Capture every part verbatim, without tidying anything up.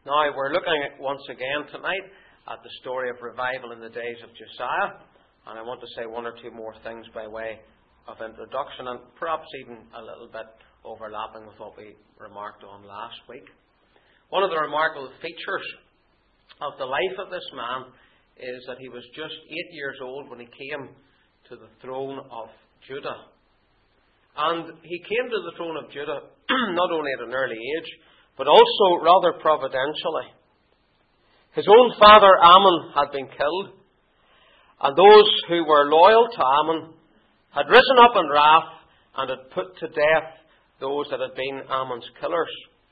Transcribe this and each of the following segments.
Now, we're looking at, once again tonight at the story of revival in the days of Josiah, and I want to say one or two more things by way of introduction, and perhaps even a little bit overlapping with what we remarked on last week. One of the remarkable features of the life of this man is that he was just eight years old when he came to the throne of Judah. And he came to the throne of Judah not only at an early age, but also rather providentially. His own father Ammon had been killed, and those who were loyal to Ammon had risen up in wrath and had put to death those that had been Ammon's killers.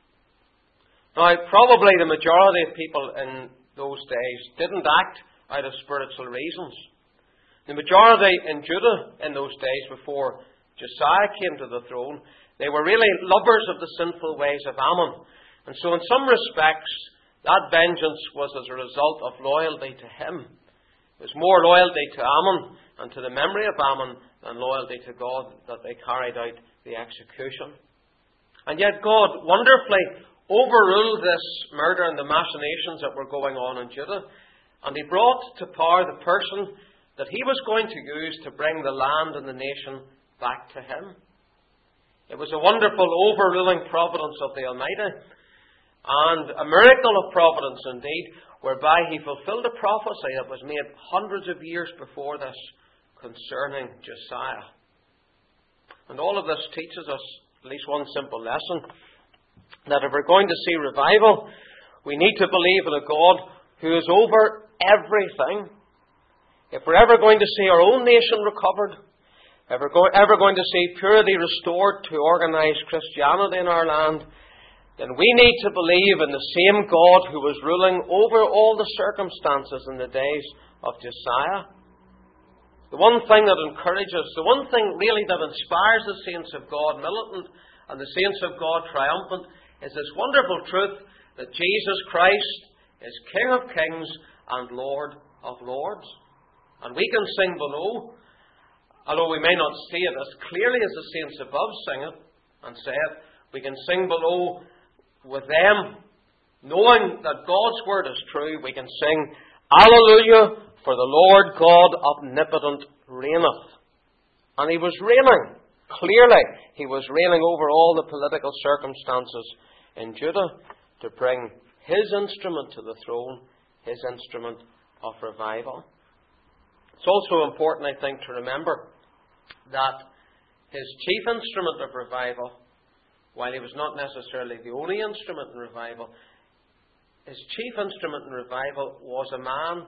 Now, probably the majority of people in those days didn't act out of spiritual reasons. The majority in Judah in those days before Josiah came to the throne, they were really lovers of the sinful ways of Ammon. And so in some respects, that vengeance was as a result of loyalty to him. It was more loyalty to Ammon and to the memory of Ammon than loyalty to God that they carried out the execution. And yet God wonderfully overruled this murder and the machinations that were going on in Judah, and He brought to power the person that He was going to use to bring the land and the nation back to Him. It was a wonderful overruling providence of the Almighty, and a miracle of providence indeed, whereby He fulfilled a prophecy that was made hundreds of years before this concerning Josiah. And all of this teaches us at least one simple lesson, that if we're going to see revival, we need to believe in a God who is over everything. If we're ever going to see our own nation recovered, if we're go- ever going to see purity restored to organised Christianity in our land, then we need to believe in the same God who was ruling over all the circumstances in the days of Josiah. The one thing that encourages, the one thing really that inspires the saints of God militant and the saints of God triumphant is this wonderful truth that Jesus Christ is King of kings and Lord of lords. And we can sing below, although we may not see it as clearly as the saints above sing it and say it, we can sing below with them, knowing that God's word is true. We can sing, Alleluia, for the Lord God omnipotent reigneth. And He was reigning. Clearly, He was reigning over all the political circumstances in Judah to bring His instrument to the throne, His instrument of revival. It's also important, I think, to remember that His chief instrument of revival, while He was not necessarily the only instrument in revival, His chief instrument in revival was a man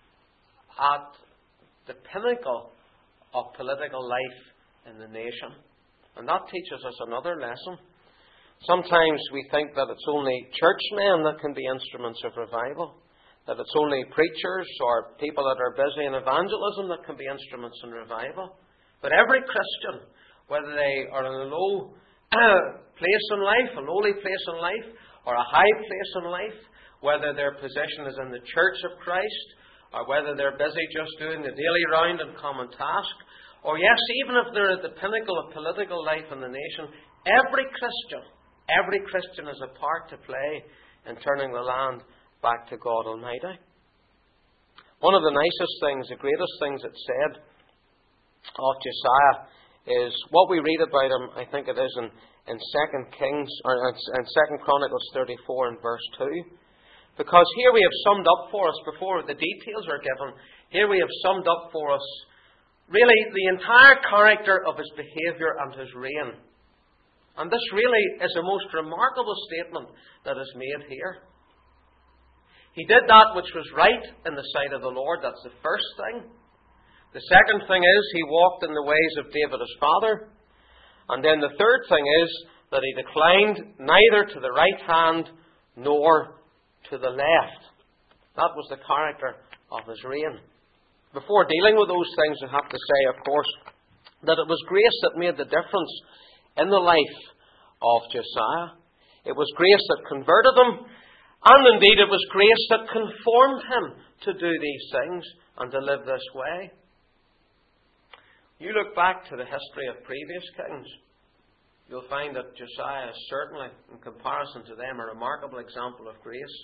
at the pinnacle of political life in the nation. And that teaches us another lesson. Sometimes we think that it's only churchmen that can be instruments of revival, that it's only preachers or people that are busy in evangelism that can be instruments in revival. But every Christian, whether they are in a low place in life, a lowly place in life, or a high place in life, whether their position is in the church of Christ, or whether they're busy just doing the daily round and common task, or yes, even if they're at the pinnacle of political life in the nation, every Christian, every Christian has a part to play in turning the land back to God Almighty. One of the nicest things, the greatest things it said of Josiah is what we read about him, I think it is in, in Second Kings, or in Second Chronicles thirty-four and verse two. Because here we have summed up for us, before the details are given, here we have summed up for us really the entire character of his behaviour and his reign. And this really is a most remarkable statement that is made here. He did that which was right in the sight of the Lord. That's the first thing. The second thing is he walked in the ways of David his father. And then the third thing is that he declined neither to the right hand nor to the left. That was the character of his reign. Before dealing with those things, I have to say, of course, that it was grace that made the difference in the life of Josiah. It was grace that converted him, and indeed it was grace that conformed him to do these things and to live this way. You look back to the history of previous kings, you'll find that Josiah is certainly, in comparison to them, a remarkable example of grace.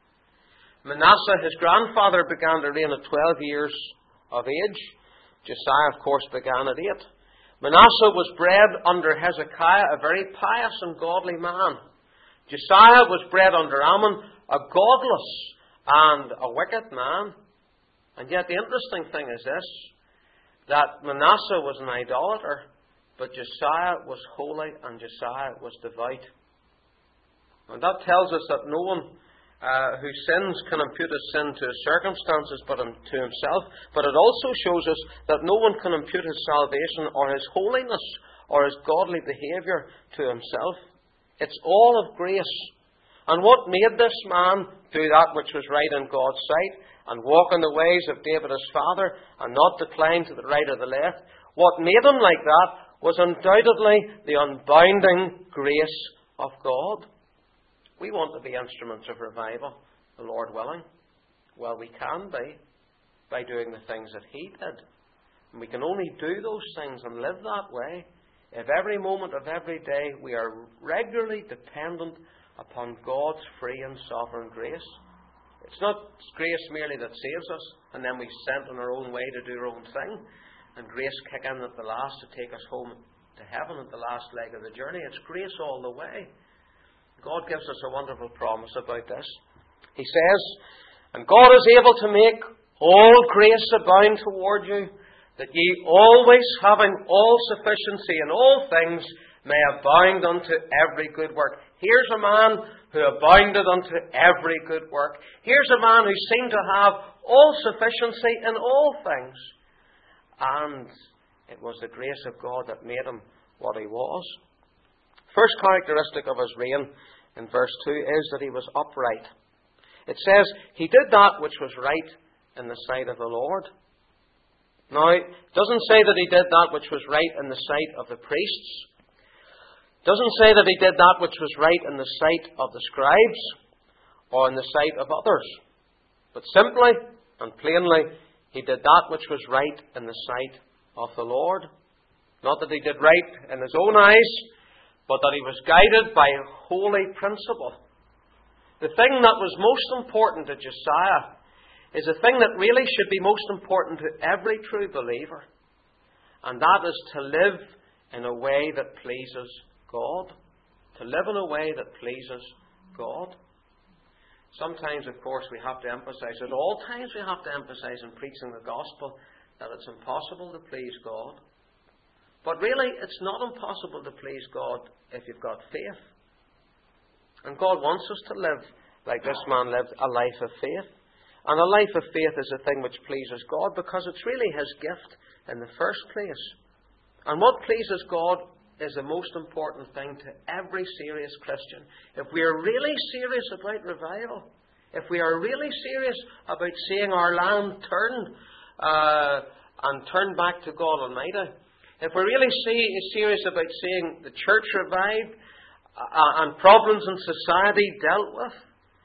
Manasseh, his grandfather, began to reign at twelve years of age. Josiah, of course, began at eight. Manasseh was bred under Hezekiah, a very pious and godly man. Josiah was bred under Amon, a godless and a wicked man. And yet the interesting thing is this, that Manasseh was an idolater, but Josiah was holy and Josiah was devout. And that tells us that no one uh, who sins can impute his sin to his circumstances but to himself. But it also shows us that no one can impute his salvation or his holiness or his godly behaviour to himself. It's all of grace. And what made this man do that which was right in God's sight and walk in the ways of David his father and not decline to the right or the left? What made him like that was undoubtedly the unbounding grace of God. We want to be instruments of revival, the Lord willing. Well, we can be by doing the things that He did. And we can only do those things and live that way if every moment of every day we are regularly dependent upon God's free and sovereign grace. It's not grace merely that saves us and then we sent on our own way to do our own thing and grace kick in at the last to take us home to heaven at the last leg of the journey. It's grace all the way. God gives us a wonderful promise about this. He says, "And God is able to make all grace abound toward you, that ye always having all sufficiency in all things may abound unto every good work." Here's a man who abounded unto every good work. Here's a man who seemed to have all sufficiency in all things. And it was the grace of God that made him what he was. First characteristic of his reign in verse two is that he was upright. It says, he did that which was right in the sight of the Lord. Now, it doesn't say that he did that which was right in the sight of the priests. It doesn't say that he did that which was right in the sight of the scribes or in the sight of others. But simply and plainly, he did that which was right in the sight of the Lord. Not that he did right in his own eyes, but that he was guided by a holy principle. The thing that was most important to Josiah is the thing that really should be most important to every true believer. And that is to live in a way that pleases God. To live in a way that pleases God. Sometimes, of course, we have to emphasize, at all times we have to emphasize in preaching the gospel that it's impossible to please God. But really, it's not impossible to please God if you've got faith. And God wants us to live like this man lived, a life of faith. And a life of faith is a thing which pleases God because it's really His gift in the first place. And what pleases God is the most important thing to every serious Christian. If we are really serious about revival, if we are really serious about seeing our land turned uh, and turned back to God Almighty, if we're really see, serious about seeing the church revived uh, and problems in society dealt with,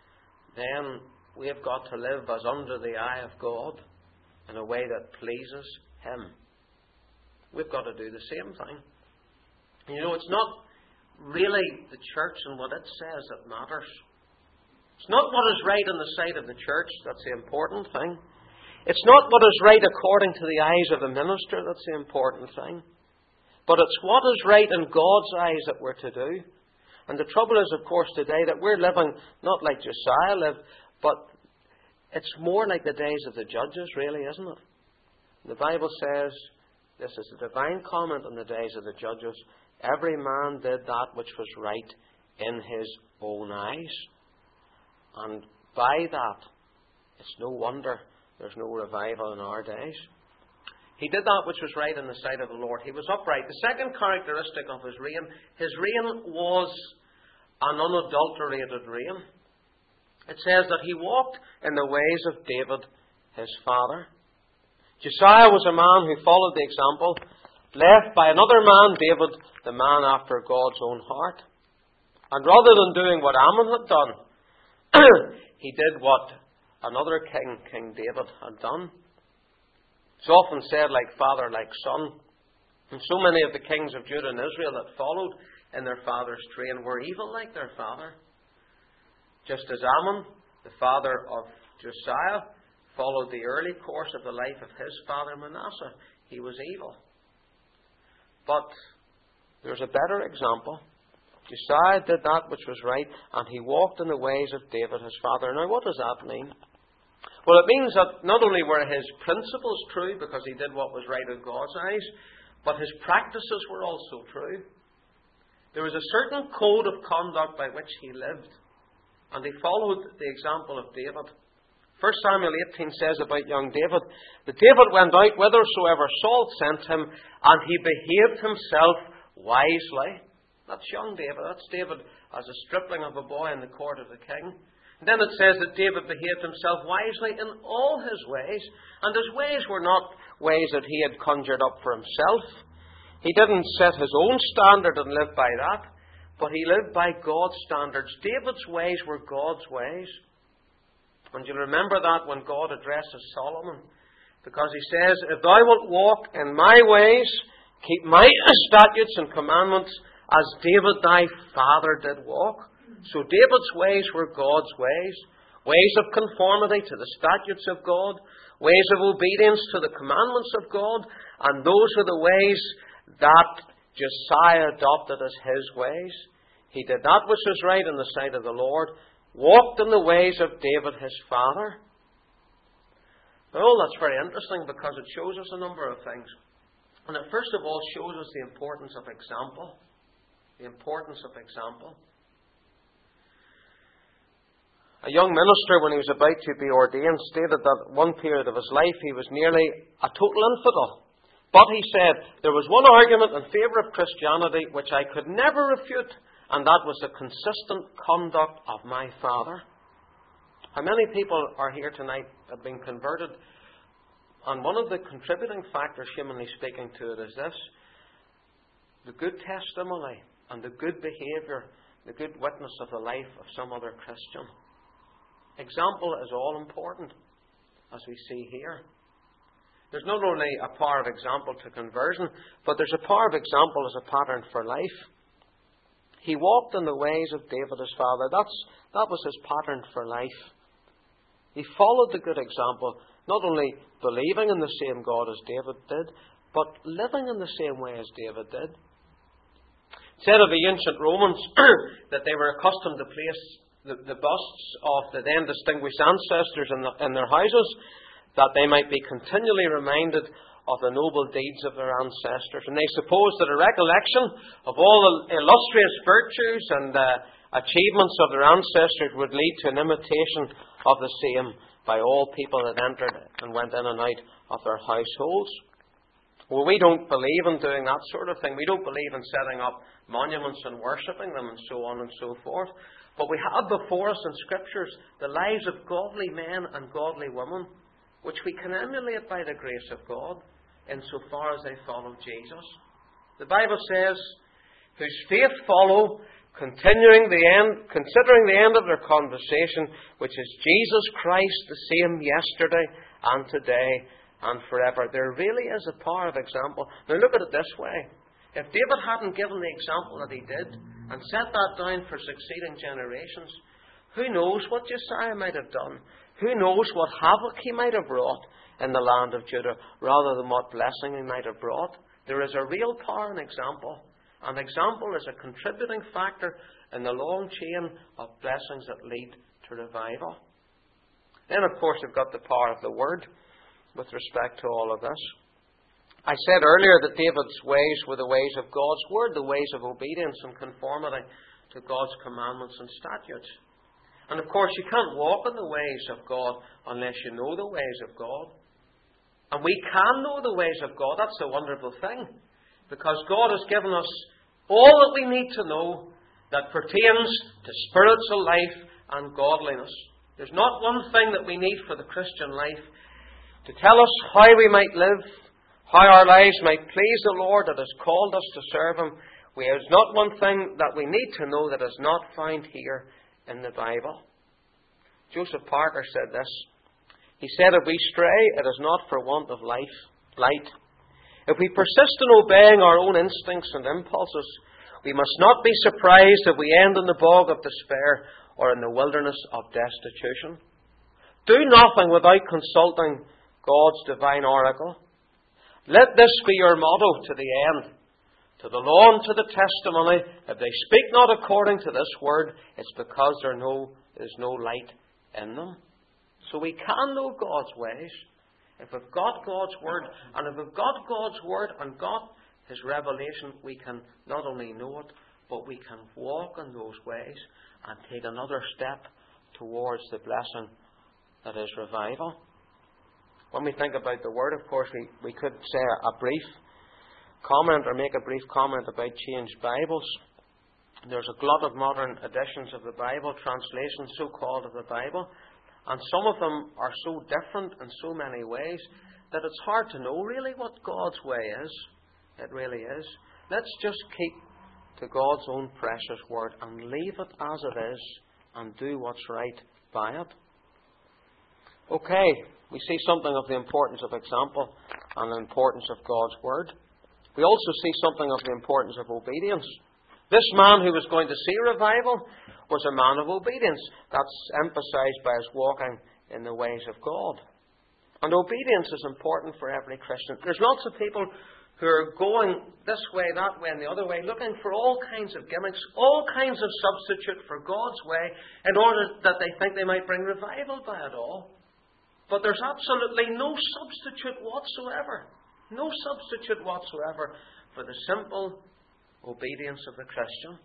then we have got to live as under the eye of God in a way that pleases Him. We've got to do the same thing. You know, it's not really the church and what it says that matters. It's not what is right in the sight of the church that's the important thing. It's not what is right according to the eyes of the minister that's the important thing. But it's what is right in God's eyes that we're to do. And the trouble is, of course, today that we're living not like Josiah lived, but it's more like the days of the judges, really, isn't it? The Bible says, this is a divine comment on the days of the judges, every man did that which was right in his own eyes. And by that, it's no wonder there's no revival in our days. He did that which was right in the sight of the Lord. He was upright. The second characteristic of his reign, his reign was an unadulterated reign. It says that he walked in the ways of David, his father. Josiah was a man who followed the example left by another man, David, the man after God's own heart. And rather than doing what Amon had done, he did what another king, King David, had done. It's often said, like father, like son. And so many of the kings of Judah and Israel that followed in their father's train were evil like their father. Just as Ammon, the father of Josiah, followed the early course of the life of his father Manasseh, he was evil. But there's a better example. Josiah did that which was right, and he walked in the ways of David his father. Now, what does that mean? Well, it means that not only were his principles true because he did what was right in God's eyes, but his practices were also true. There was a certain code of conduct by which he lived, and he followed the example of David. First Samuel eighteen says about young David, that David went out whithersoever Saul sent him, and he behaved himself wisely. That's young David. That's David as a stripling of a boy in the court of the king. And then it says that David behaved himself wisely in all his ways. And his ways were not ways that he had conjured up for himself. He didn't set his own standard and live by that, but he lived by God's standards. David's ways were God's ways. And you'll remember that when God addresses Solomon, because he says, if thou wilt walk in my ways, keep my statutes and commandments, as David thy father did walk. So David's ways were God's ways. Ways of conformity to the statutes of God. Ways of obedience to the commandments of God. And those were the ways that Josiah adopted as his ways. He did that which was right in the sight of the Lord. Walked in the ways of David his father. Well, that's very interesting because it shows us a number of things. And it first of all shows us the importance of example. The importance of example. A young minister, when he was about to be ordained, stated that one period of his life he was nearly a total infidel. But he said, there was one argument in favour of Christianity which I could never refute, and that was the consistent conduct of my father. How many people are here tonight have been converted? And one of the contributing factors, humanly speaking, to it is this: the good testimony and the good behaviour, the good witness of the life of some other Christian. Example is all important, as we see here. There's not only a power of example to conversion, but there's a power of example as a pattern for life. He walked in the ways of David his father. That's, that was his pattern for life. He followed the good example, not only believing in the same God as David did, but living in the same way as David did. It said of the ancient Romans that they were accustomed to place the, the busts of the then distinguished ancestors in, the, in their houses, that they might be continually reminded of the noble deeds of their ancestors. And they supposed that a recollection of all the illustrious virtues and uh, achievements of their ancestors would lead to an imitation of the same by all people that entered and went in and out of their households. Well, we don't believe in doing that sort of thing. We don't believe in setting up monuments and worshipping them and so on and so forth. But we have before us in Scriptures the lives of godly men and godly women, which we can emulate by the grace of God, insofar as they follow Jesus. The Bible says, whose faith follow, continuing the end, considering the end of their conversation, which is Jesus Christ, the same yesterday and today and forever. There really is a power of example. Now look at it this way. If David hadn't given the example that he did and set that down for succeeding generations, who knows what Josiah might have done? Who knows what havoc he might have brought in the land of Judah rather than what blessing he might have brought? There is a real power in example. An example is a contributing factor in the long chain of blessings that lead to revival. Then, of course, we've got the power of the Word with respect to all of this. I said earlier that David's ways were the ways of God's Word, the ways of obedience and conformity to God's commandments and statutes. And of course, you can't walk in the ways of God unless you know the ways of God. And we can know the ways of God. That's a wonderful thing. Because God has given us all that we need to know that pertains to spiritual life and godliness. There's not one thing that we need for the Christian life to tell us how we might live, how our lives might please the Lord that has called us to serve Him. There's not one thing that we need to know that is not found here in the Bible. Joseph Parker said this. He said, if we stray, it is not for want of life, light. If we persist in obeying our own instincts and impulses, We must not be surprised if we end in the bog of despair or in the wilderness of destitution. Do nothing without consulting God's divine oracle. Let this be your motto to the end. To the law and to the testimony, if they speak not according to this word, it's because there no, is no light in them. So we can know God's ways. If we've got God's word, and if we've got God's word and got His revelation, we can not only know it, but we can walk in those ways and take another step towards the blessing that is revival. When we think about the word, of course, we, we could say a brief comment or make a brief comment about changed Bibles. There's a glut of modern editions of the Bible, translations so-called of the Bible, and some of them are so different in so many ways that it's hard to know really what God's way is. It really is. Let's just keep to God's own precious word and leave it as it is and do what's right by it. Okay, we see something of the importance of example and the importance of God's word. We also see something of the importance of obedience. This man who was going to see revival was a man of obedience. That's emphasized by his walking in the ways of God. And obedience is important for every Christian. There's lots of people who are going this way, that way, and the other way, looking for all kinds of gimmicks, all kinds of substitute for God's way, in order that they think they might bring revival by it all. But there's absolutely no substitute whatsoever. No substitute whatsoever for the simple obedience of the Christian.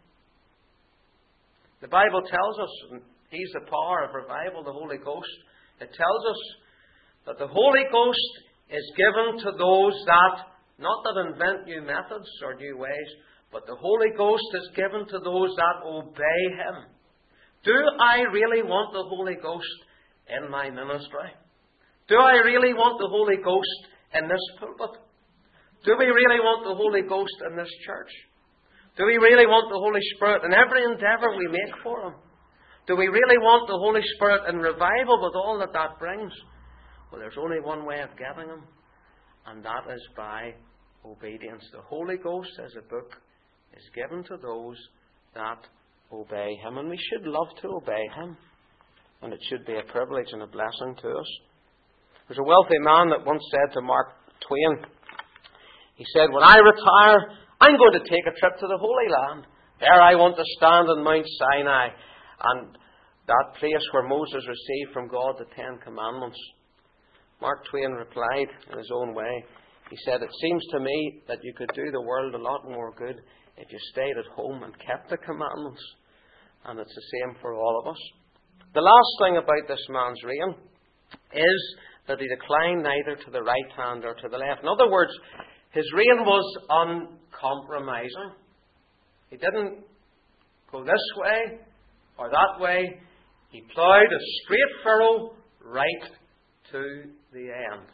The Bible tells us, and He's the power of revival, the Holy Ghost. It tells us that the Holy Ghost is given to those that, not that invent new methods or new ways, but the Holy Ghost is given to those that obey Him. Do I really want the Holy Ghost in my ministry? Do I really want the Holy Ghost in this pulpit? Do we really want the Holy Ghost in this church? Do we really want the Holy Spirit in every endeavour we make for Him? Do we really want the Holy Spirit in revival with all that that brings? Well, there's only one way of getting Him, and that is by obedience. The Holy Ghost, as a book, is given to those that obey Him, and we should love to obey Him, and it should be a privilege and a blessing to us. There's a wealthy man that once said to Mark Twain, he said, "When I retire, I'm going to take a trip to the Holy Land. There I want to stand on Mount Sinai, and that place where Moses received from God the Ten Commandments." Mark Twain replied in his own way. He said, "It seems to me that you could do the world a lot more good if you stayed at home and kept the commandments." And it's the same for all of us. The last thing about this man's reign is that he declined neither to the right hand or to the left. In other words, his reign was uncompromising. He didn't go this way or that way. He ploughed a straight furrow right to the end.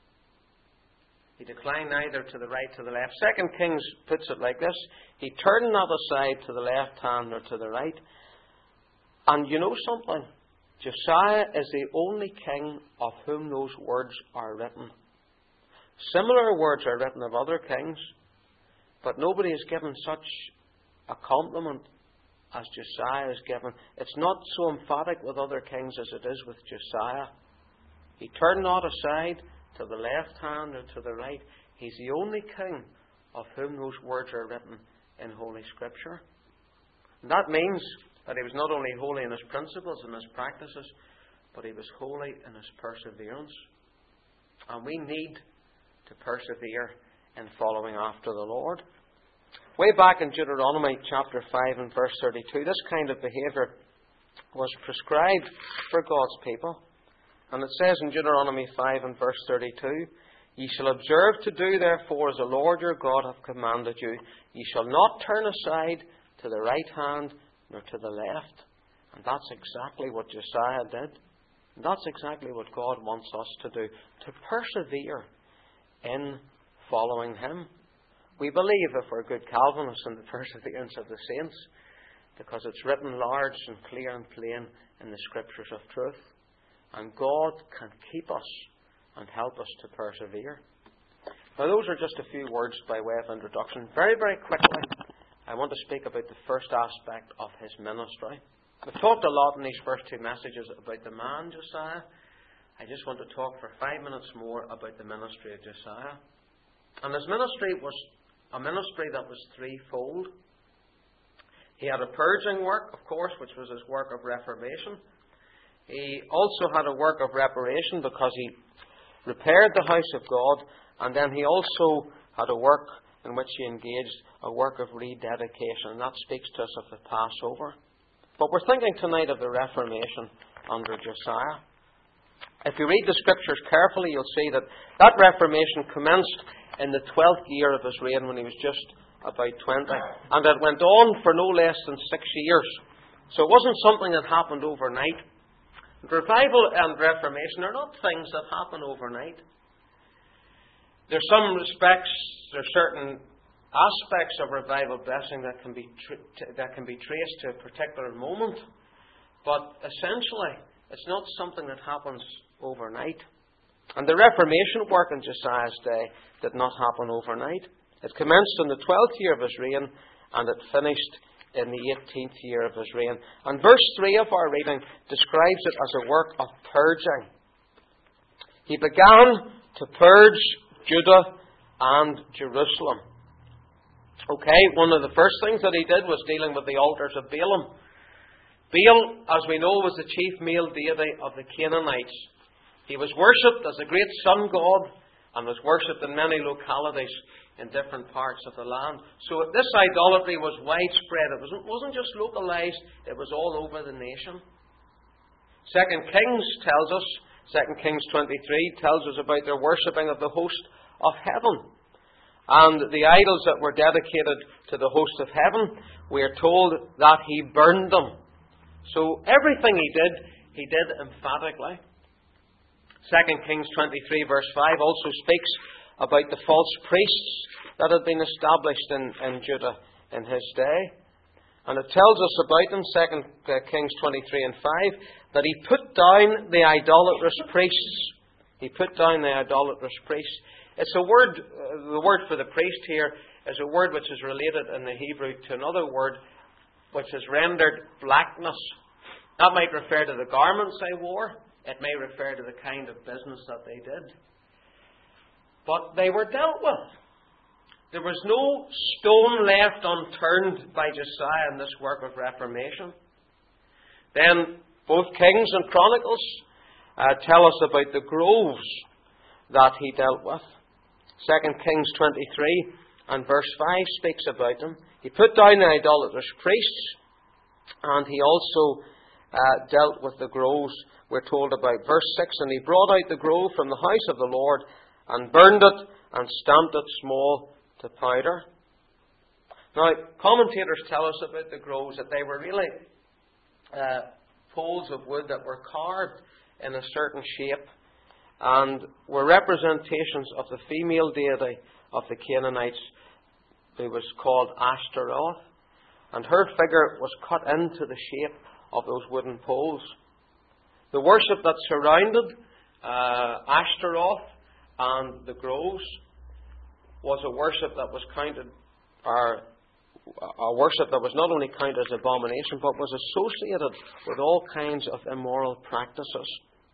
He declined neither to the right to the left. Second Kings puts it like this: He turned not aside to the left hand or to the right. And you know something? Josiah is the only king of whom those words are written. Similar words are written of other kings, but nobody is given such a compliment as Josiah is given. It's not so emphatic with other kings as it is with Josiah. He turned not aside to the left hand or to the right. He's the only king of whom those words are written in Holy Scripture. And that means that he was not only holy in his principles and his practices, but he was holy in his perseverance. And we need to persevere in following after the Lord. Way back in Deuteronomy chapter five and verse thirty-two, this kind of behaviour was prescribed for God's people. And it says in Deuteronomy five and verse thirty-two, "Ye shall observe to do therefore as the Lord your God hath commanded you. Ye shall not turn aside to the right hand nor to the left." And that's exactly what Josiah did. And that's exactly what God wants us to do, to persevere in following Him. We believe, if we're good Calvinists, in the perseverance of the saints, because it's written large and clear and plain in the Scriptures of truth. And God can keep us and help us to persevere. Now, those are just a few words by way of introduction. Very, very quickly, I want to speak about the first aspect of his ministry. We've talked a lot in these first two messages about the man Josiah. I just want to talk for five minutes more about the ministry of Josiah. And his ministry was a ministry that was threefold. He had a purging work, of course, which was his work of reformation. He also had a work of reparation because he repaired the house of God, and then he also had a work in which he engaged, a work of rededication, and that speaks to us of the Passover. But we're thinking tonight of the Reformation under Josiah. If you read the Scriptures carefully, you'll see that that Reformation commenced in the twelfth year of his reign when he was just about twenty, and it went on for no less than six years. So it wasn't something that happened overnight. Revival and Reformation are not things that happen overnight. There's some respects, there's certain aspects of revival blessing that can be tr- that can be traced to a particular moment, but essentially it's not something that happens overnight. And the Reformation work in Josiah's day did not happen overnight. It commenced in the twelfth year of his reign, and it finished in the eighteenth year of his reign. And verse three of our reading describes it as a work of purging. He began to purge Judah and Jerusalem. Okay, one of the first things that he did was dealing with the altars of Baalim. Baal, as we know, was the chief male deity of the Canaanites. He was worshipped as a great sun god and was worshipped in many localities in different parts of the land. So this idolatry was widespread. It wasn't, wasn't just localized, it was all over the nation. Second Kings tells us, Second Kings twenty-three tells us about their worshipping of the host of heaven. And the idols that were dedicated to the host of heaven, we are told that he burned them. So everything he did, he did emphatically. Second Kings twenty-three verse five also speaks about the false priests that had been established in, in Judah in his day. And it tells us about them, Second Kings twenty-three and five, that he put down the idolatrous priests. He put down the idolatrous priests. It's a word, uh, the word for the priest here is a word which is related in the Hebrew to another word which is rendered blackness. That might refer to the garments they wore. It may refer to the kind of business that they did. But they were dealt with. There was no stone left unturned by Josiah in this work of reformation. Then both Kings and Chronicles uh, tell us about the groves that he dealt with. Second Kings twenty-three and verse five speaks about them. He put down the idolatrous priests, and he also uh, dealt with the groves we're told about. Verse six, and he brought out the grove from the house of the Lord, and burned it, and stamped it small to powder. Now, commentators tell us about the groves that they were really uh, poles of wood that were carved in a certain shape, and were representations of the female deity of the Canaanites, who was called Ashtaroth, and her figure was cut into the shape of those wooden poles. The worship that surrounded uh, Ashtaroth and the groves was a worship that was counted, or a worship that was not only counted as abomination, but was associated with all kinds of immoral practices.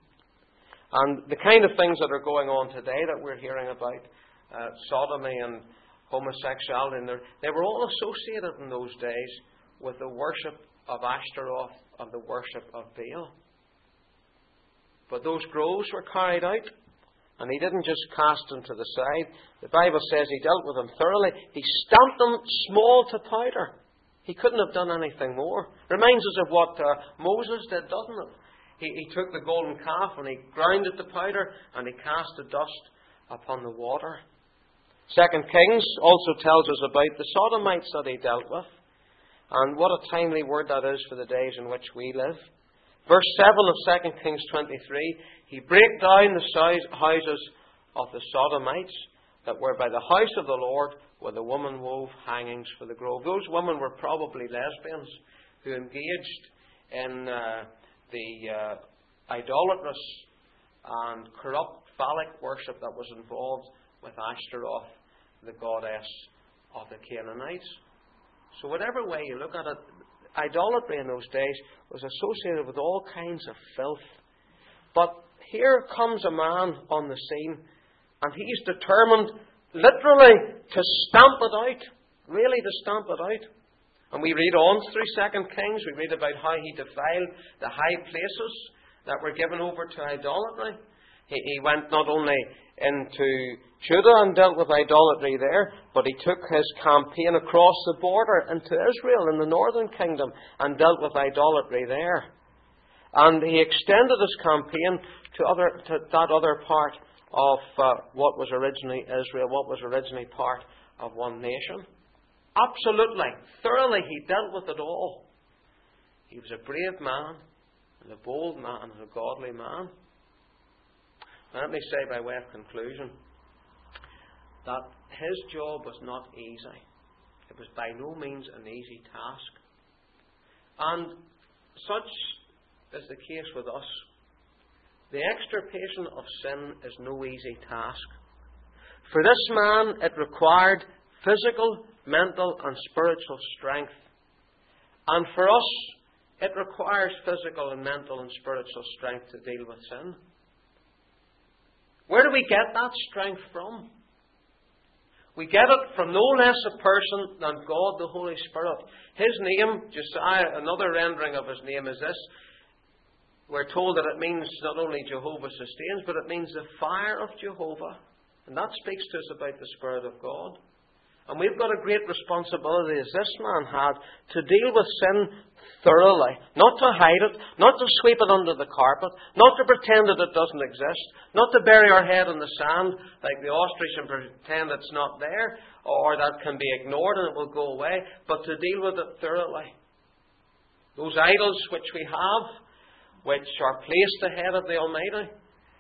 And the kind of things that are going on today that we're hearing about, uh, sodomy and homosexuality, and they were all associated in those days with the worship of Ashtaroth and the worship of Baal. But those groves were carried out, and he didn't just cast them to the side. The Bible says he dealt with them thoroughly. He stamped them small to powder. He couldn't have done anything more. Reminds us of what uh, Moses did, doesn't it? He, he took the golden calf and he ground it to powder, and he cast the dust upon the water. Second Kings also tells us about the sodomites that he dealt with. And what a timely word that is for the days in which we live. Verse seven of Second Kings twenty-three, he brake down the houses of the sodomites that were by the house of the Lord, where the woman wove hangings for the grove. Those women were probably lesbians who engaged in uh, the uh, idolatrous and corrupt phallic worship that was involved with Ashtaroth, the goddess of the Canaanites. So whatever way you look at it, idolatry in those days was associated with all kinds of filth. But here comes a man on the scene, and he's determined, literally, to stamp it out. Really to stamp it out. And we read on through Second Kings, we read about how he defiled the high places that were given over to idolatry. He, he went not only into Judah and dealt with idolatry there, but he took his campaign across the border into Israel in the northern kingdom and dealt with idolatry there. And he extended his campaign to other to that other part of uh, what was originally Israel, what was originally part of one nation. Absolutely, thoroughly, he dealt with it all. He was a brave man, and a bold man, and a godly man. Now, let me say by way of conclusion that his job was not easy. It was by no means an easy task. And such is the case with us. The extirpation of sin is no easy task. For this man, it required physical, mental, and spiritual strength. And for us, it requires physical and mental and spiritual strength to deal with sin. Where do we get that strength from? We get it from no less a person than God the Holy Spirit. His name, Josiah, another rendering of his name is this. We're told that it means not only Jehovah sustains, but it means the fire of Jehovah. And that speaks to us about the Spirit of God. And we've got a great responsibility, as this man had, to deal with sin thoroughly. Not to hide it, not to sweep it under the carpet, not to pretend that it doesn't exist, not to bury our head in the sand like the ostrich and pretend it's not there, or that can be ignored and it will go away, but to deal with it thoroughly. Those idols which we have, which are placed ahead of the Almighty,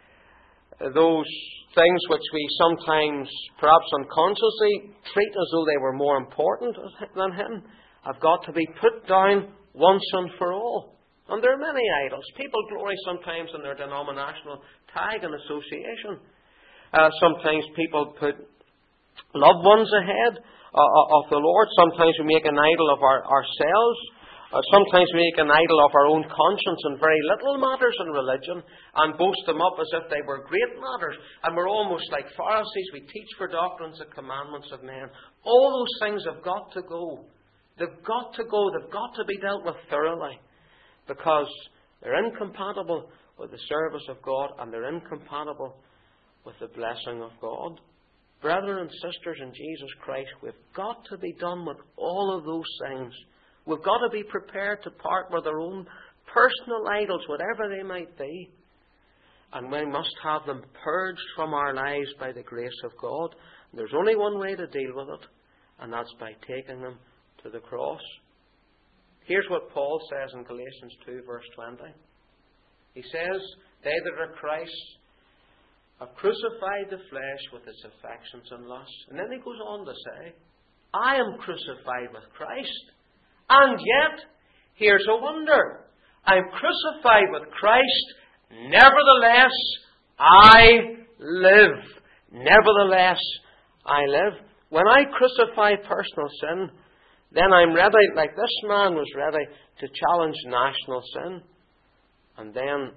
those things which we sometimes, perhaps unconsciously, treat as though they were more important than Him, have got to be put down once and for all. And there are many idols. People glory sometimes in their denominational tag and association. Uh, sometimes people put loved ones ahead uh, of the Lord. Sometimes we make an idol of our, ourselves. Uh, sometimes we make an idol of our own conscience in very little matters in religion and boast them up as if they were great matters. And we're almost like Pharisees. We teach for doctrines and commandments of men. All those things have got to go. They've got to go. They've got to be dealt with thoroughly, because they're incompatible with the service of God and they're incompatible with the blessing of God. Brethren and sisters in Jesus Christ, we've got to be done with all of those things. We've got to be prepared to part with our own personal idols, whatever they might be. And we must have them purged from our lives by the grace of God. There's only one way to deal with it, and that's by taking them to the cross. Here's what Paul says in Galatians two, verse twenty. He says, "They that are Christ have crucified the flesh with its affections and lusts." And then he goes on to say, "I am crucified with Christ. And yet, here's a wonder. I'm crucified with Christ. Nevertheless, I live. Nevertheless, I live." When I crucify personal sin, then I'm ready, like this man was ready, to challenge national sin. And then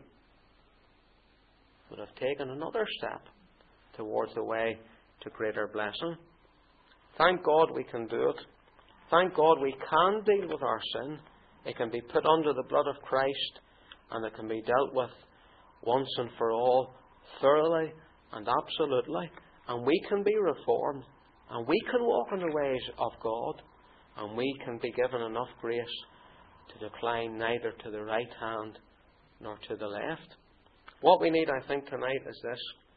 would have taken another step towards the way to greater blessing. Thank God we can do it. Thank God we can deal with our sin. It can be put under the blood of Christ, and it can be dealt with once and for all, thoroughly and absolutely. And we can be reformed, and we can walk in the ways of God, and we can be given enough grace to decline neither to the right hand nor to the left. What we need, I think, tonight is this: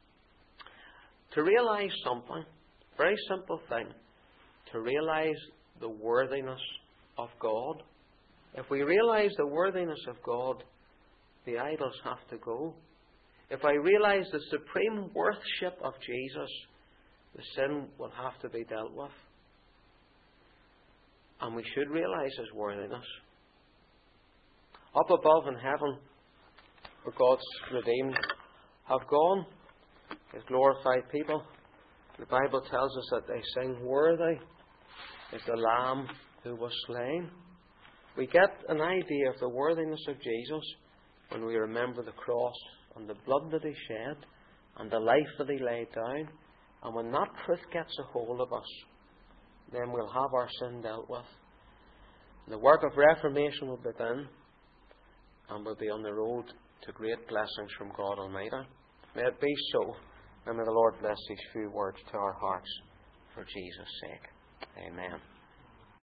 to realize something, very simple thing, to realize the worthiness of God. If we realize the worthiness of God, the idols have to go. If I realize the supreme worthship of Jesus, the sin will have to be dealt with. And we should realize His worthiness. Up above in heaven, where God's redeemed have gone, His glorified people, the Bible tells us that they sing, "Worthy is the Lamb who was slain. We get an idea of the worthiness of Jesus when we remember the cross and the blood that He shed and the life that He laid down. And when that truth gets a hold of us, then we'll have our sin dealt with. The work of reformation will begin, and we'll be on the road to great blessings from God Almighty. May it be so, and may the Lord bless these few words to our hearts for Jesus' sake. Amen.